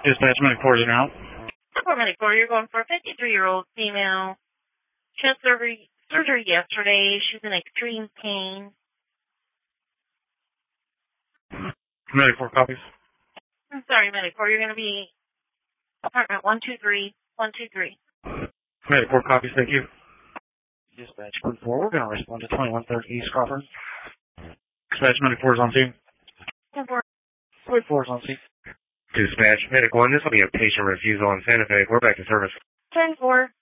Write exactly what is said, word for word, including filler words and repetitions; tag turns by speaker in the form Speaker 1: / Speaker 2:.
Speaker 1: Dispatch Medic four is in out.
Speaker 2: For Medic four, you're going for a fifty-three-year-old female. She had surgery, surgery yesterday. She's in extreme pain.
Speaker 1: Medic four copies.
Speaker 2: I'm sorry, Medic four, you're going to be apartment one two three, one two three.
Speaker 1: Medic four copies, thank you. Dispatch Medic four, we're going to respond to twenty-one thirty East Crawford. Dispatch Medic four is on scene.
Speaker 2: ten four.
Speaker 1: Medic four is on scene.
Speaker 3: Dispatch Medic one, this will be a patient refusal in Santa Fe. We're back to service.
Speaker 2: ten four.